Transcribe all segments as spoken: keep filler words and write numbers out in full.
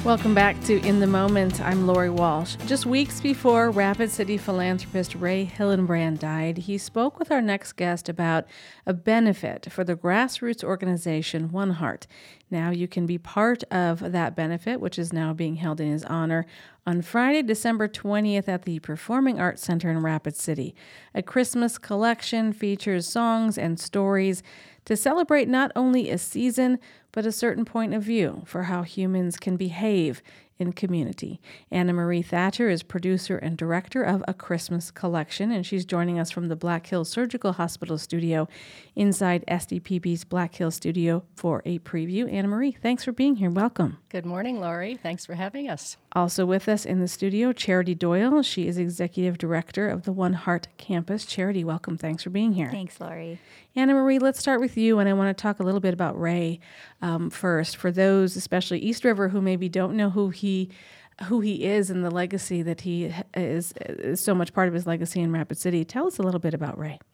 Welcome back to In the Moment. I'm Lori Walsh. Just weeks before Rapid City philanthropist Ray Hillenbrand died, he spoke with our next guest about a benefit for the grassroots organization One Heart. Now you can be part of that benefit, which is now being held in his honor, on Friday, December twentieth at the Performing Arts Center in Rapid City. A Christmas collection features songs and stories to celebrate not only a season, but a certain point of view for how humans can behave in community. Anna Marie Thatcher is producer and director of A Christmas Collection, and she's joining us from the Black Hills Surgical Hospital studio inside S D P B's Black Hills studio for a preview. Anna Marie, thanks for being here. Welcome. Good morning, Lori. Thanks for having us. Also with us in the studio, Charity Doyle. She is executive director of the One Heart campus. Charity, welcome. Thanks for being here. Thanks, Lori. Anna Marie, let's start with you, and I want to talk a little bit about Ray um, first. For those, especially East River, who maybe don't know who he who he is and the legacy that he is, is so much part of his legacy in Rapid City, tell us a little bit about Ray.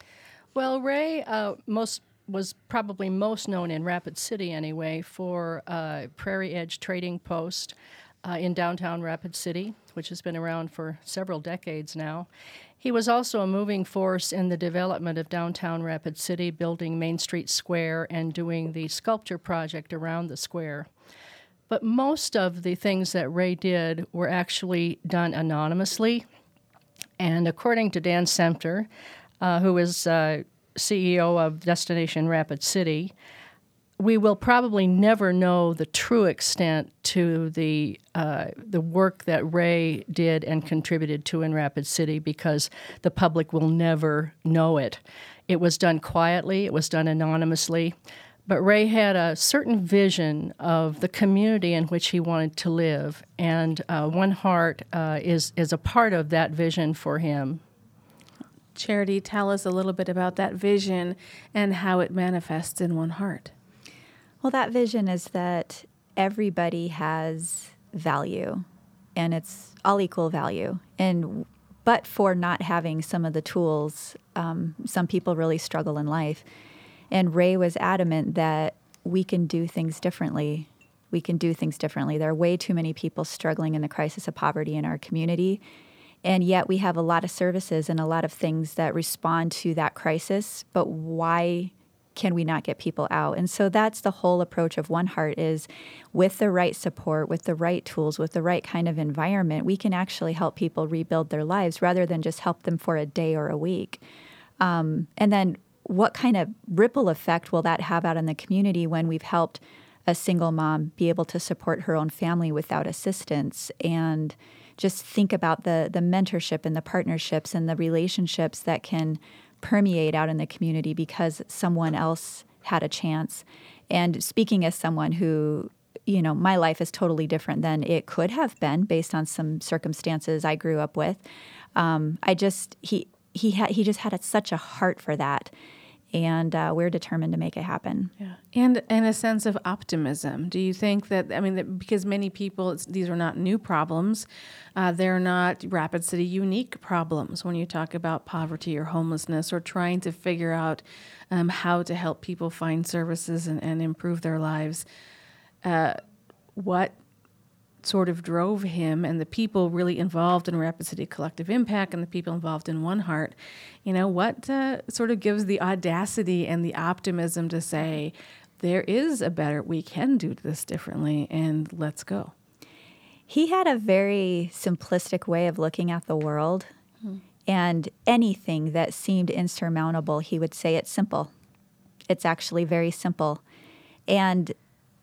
Well, Ray uh, most was probably most known in Rapid City anyway for uh, Prairie Edge Trading Post uh, in downtown Rapid City, which has been around for several decades now. He was also a moving force in the development of downtown Rapid City, building Main Street Square and doing the sculpture project around the square. But most of the things that Ray did were actually done anonymously. And according to Dan Semter, uh, who is uh, C E O of Destination Rapid City, we will probably never know the true extent to the uh, the work that Ray did and contributed to in Rapid City, because the public will never know it. It was done quietly, it was done anonymously, but Ray had a certain vision of the community in which he wanted to live, and uh, One Heart uh, is, is a part of that vision for him. Charity, tell us a little bit about that vision and how it manifests in One Heart. Well, that vision is that everybody has value, and it's all equal value. And but for not having some of the tools, um, some people really struggle in life. And Ray was adamant that we can do things differently. We can do things differently. There are way too many people struggling in the crisis of poverty in our community, and yet we have a lot of services and a lot of things that respond to that crisis. But why can we not get people out? And so that's the whole approach of One Heart, is with the right support, with the right tools, with the right kind of environment, we can actually help people rebuild their lives rather than just help them for a day or a week. Um, and then what kind of ripple effect will that have out in the community when we've helped a single mom be able to support her own family without assistance? And just think about the the mentorship and the partnerships and the relationships that can permeate out in the community because someone else had a chance. And speaking as someone who, you know, my life is totally different than it could have been based on some circumstances I grew up with. Um, I just, he, he had, he just had a, such a heart for that. And uh, we're determined to make it happen. Yeah, and and a sense of optimism. Do you think that, I mean, that because many people, it's, these are not new problems. Uh, they're not Rapid City unique problems when you talk about poverty or homelessness or trying to figure out um, how to help people find services and, and improve their lives. Uh, what sort of drove him and the people really involved in Rapid City Collective Impact and the people involved in One Heart, you know, what uh, sort of gives the audacity and the optimism to say, there is a better, we can do this differently, and let's go? He had a very simplistic way of looking at the world, hmm. and anything that seemed insurmountable, he would say it's simple. It's actually very simple. And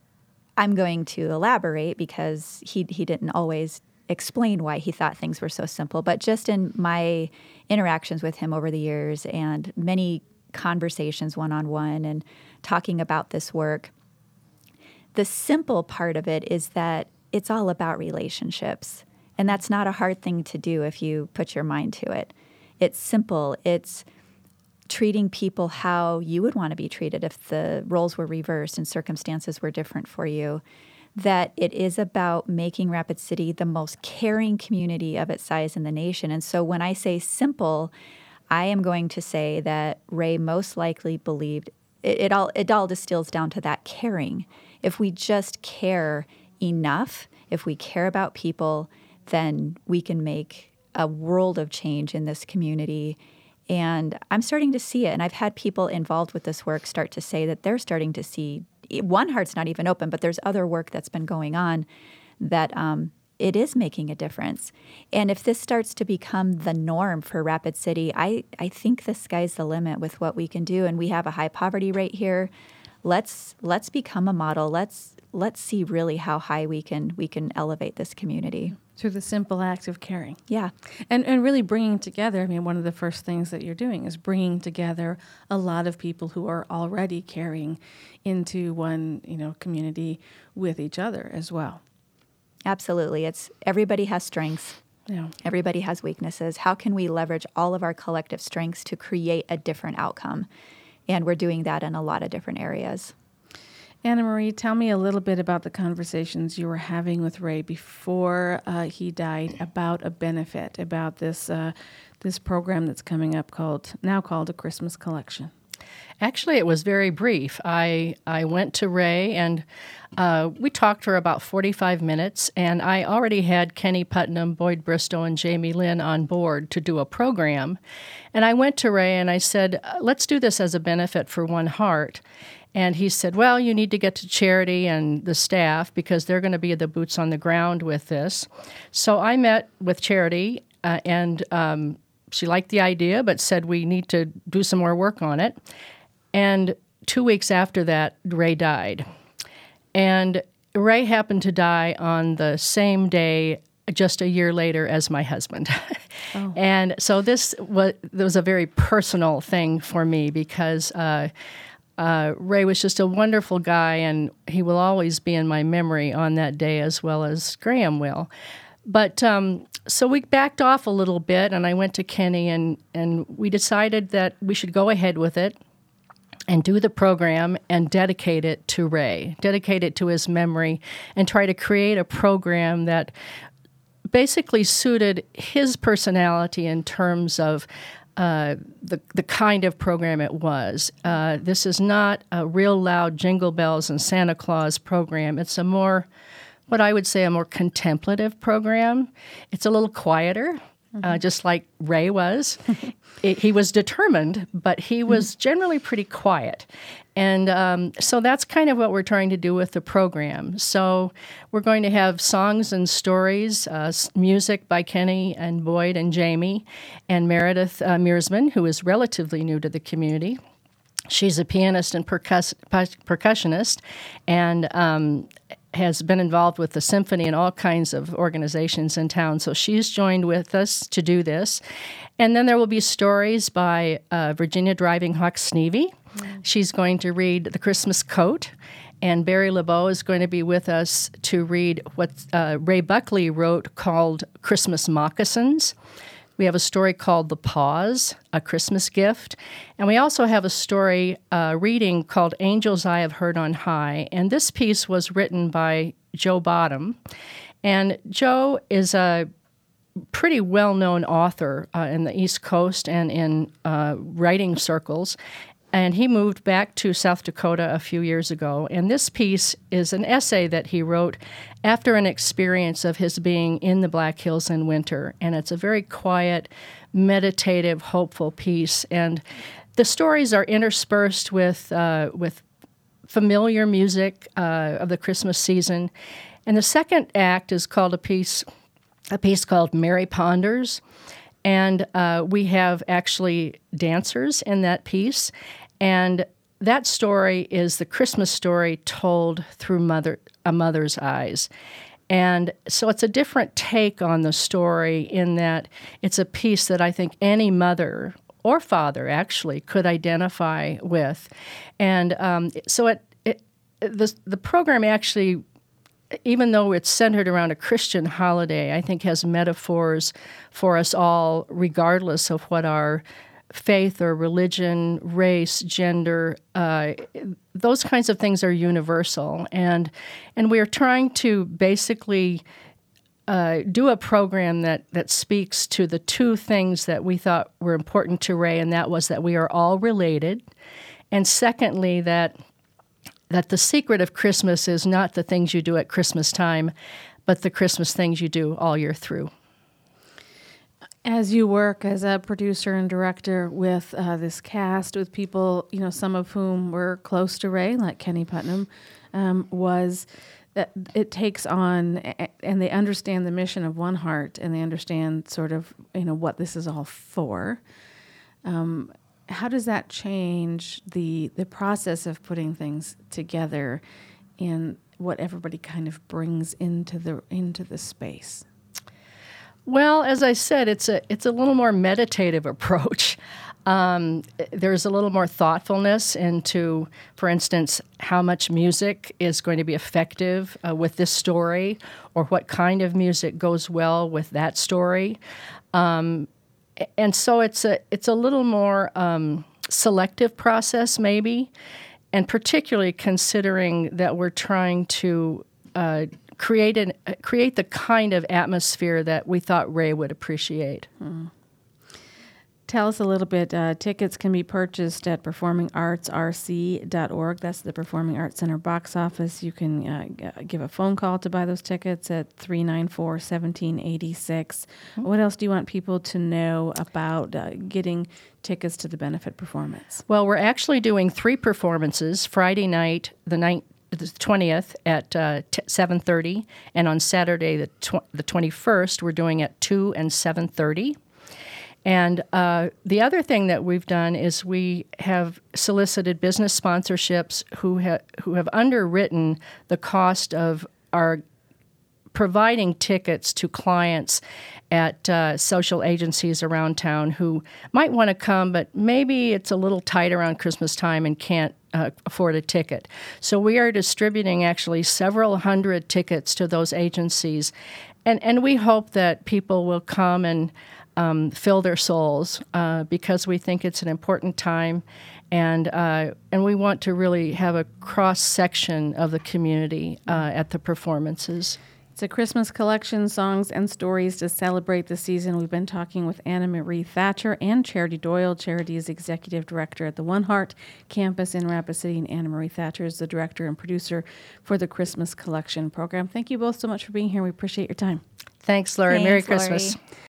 I'm going to elaborate because he he didn't always explain why he thought things were so simple. But just in my interactions with him over the years and many conversations one-on-one and talking about this work, the simple part of it is that it's all about relationships. And that's not a hard thing to do if you put your mind to it. It's simple. It's treating people how you would want to be treated if the roles were reversed and circumstances were different for you. That it is about making Rapid City the most caring community of its size in the nation. And so when I say simple, I am going to say that Ray most likely believed it, it all it all distills down to that caring. If we just care enough, if we care about people, then we can make a world of change in this community. And I'm starting to see it. And I've had people involved with this work start to say that they're starting to see, one heart's not even open, but there's other work that's been going on that um, it is making a difference. And if this starts to become the norm for Rapid City, I, I think the sky's the limit with what we can do. And we have a high poverty rate here. Let's let's become a model. Let's let's see really how high we can we can elevate this community. Through the simple act of caring. Yeah. And and really bringing together, I mean, one of the first things that you're doing is bringing together a lot of people who are already caring into one, you know, community with each other as well. Absolutely. It's everybody has strengths. Yeah. Everybody has weaknesses. How can we leverage all of our collective strengths to create a different outcome? And we're doing that in a lot of different areas. Anna Marie, tell me a little bit about the conversations you were having with Ray before uh, he died about a benefit, about this uh, this program that's coming up called now called a Christmas Collection. Actually, it was very brief. I I went to Ray and uh, we talked for about forty-five minutes, and I already had Kenny Putnam, Boyd Bristow, and Jamie Lynn on board to do a program. And I went to Ray and I said, let's do this as a benefit for One Heart. And he said, well, you need to get to Charity and the staff because they're going to be the boots on the ground with this. So I met with Charity, uh, and um, she liked the idea but said we need to do some more work on it. And two weeks after that, Ray died. And Ray happened to die on the same day just a year later as my husband. Oh. And so this was, this was a very personal thing for me because uh, uh, Ray was just a wonderful guy, and he will always be in my memory on that day as well as Graham will. But um, so we backed off a little bit, and I went to Kenny, and, and we decided that we should go ahead with it and do the program and dedicate it to Ray, dedicate it to his memory, and try to create a program that basically suited his personality in terms of uh, the the kind of program it was. Uh, this is not a real loud Jingle Bells and Santa Claus program. It's a more, what I would say, a more contemplative program. It's a little quieter, mm-hmm. uh, just like Ray was. It, he was determined, but he was generally pretty quiet. And um, so that's kind of what we're trying to do with the program. So we're going to have songs and stories, uh, music by Kenny and Boyd and Jamie, and Meredith uh, Mearsman, who is relatively new to the community. She's a pianist and percuss- percussionist and um, has been involved with the symphony and all kinds of organizations in town. So she's joined with us to do this. And then there will be stories by uh, Virginia Driving Hawk Sneevy. Mm. She's going to read The Christmas Coat. And Barry LeBeau is going to be with us to read what uh, Ray Buckley wrote called Christmas Moccasins. We have a story called The Pause, A Christmas Gift. And we also have a story uh, reading called Angels I Have Heard on High. And this piece was written by Joe Bottom. And Joe is a pretty well-known author uh, in the East Coast and in uh, writing circles. And he moved back to South Dakota a few years ago. And this piece is an essay that he wrote after an experience of his being in the Black Hills in winter. And it's a very quiet, meditative, hopeful piece. And the stories are interspersed with uh, with familiar music uh, of the Christmas season. And the second act is called a piece, a piece called Mary Ponders. And uh, we have actually dancers in that piece. And that story is the Christmas story told through mother a mother's eyes. And so it's a different take on the story in that it's a piece that I think any mother or father actually could identify with. And um, so it, it the, the program actually, even though it's centered around a Christian holiday, I think has metaphors for us all, regardless of what our faith or religion, race, gender, uh, those kinds of things are universal. And and we are trying to basically uh, do a program that, that speaks to the two things that we thought were important to Ray, and that was that we are all related, and secondly, that that the secret of Christmas is not the things you do at Christmas time, but the Christmas things you do all year through. As you work as a producer and director with uh, this cast, with people, you know, some of whom were close to Ray, like Kenny Putnam, um, was that it takes on, and they understand the mission of One Heart, and they understand sort of, you know, what this is all for. Um, how does that change the the process of putting things together, and what everybody kind of brings into the into the space? Well, as I said, it's a it's a little more meditative approach. Um, there's a little more thoughtfulness into, for instance, how much music is going to be effective uh, with this story, or what kind of music goes well with that story. Um, and so it's a it's a little more um, selective process, maybe, and particularly considering that we're trying to uh, create an uh, create the kind of atmosphere that we thought Ray would appreciate. Hmm. Tell us a little bit. Uh, tickets can be purchased at performing arts r c dot org. That's the Performing Arts Center box office. You can uh, g- give a phone call to buy those tickets at three nine four, one seven eight six. Mm-hmm. What else do you want people to know about uh, getting tickets to the benefit performance? Well, we're actually doing three performances. Friday night, the ninth, the twentieth at uh, t- seven thirty, and on Saturday, the tw- the twenty-first, we're doing at two and seven thirty. And uh, the other thing that we've done is we have solicited business sponsorships who ha- who have underwritten the cost of our providing tickets to clients at uh, social agencies around town who might want to come, but maybe it's a little tight around Christmas time and can't uh, afford a ticket. So we are distributing actually several hundred tickets to those agencies, and and we hope that people will come and Um, fill their souls uh, because we think it's an important time, and uh, and we want to really have a cross section of the community uh, at the performances. It's a Christmas collection, songs and stories to celebrate the season. We've been talking with Anna Marie Thatcher and Charity Doyle. Charity is executive director at the One Heart campus in Rapid City, and Anna Marie Thatcher is the director and producer for the Christmas collection program. Thank you both so much for being here. We appreciate your time. Thanks, Laurie. Thanks, Merry Laurie. Christmas.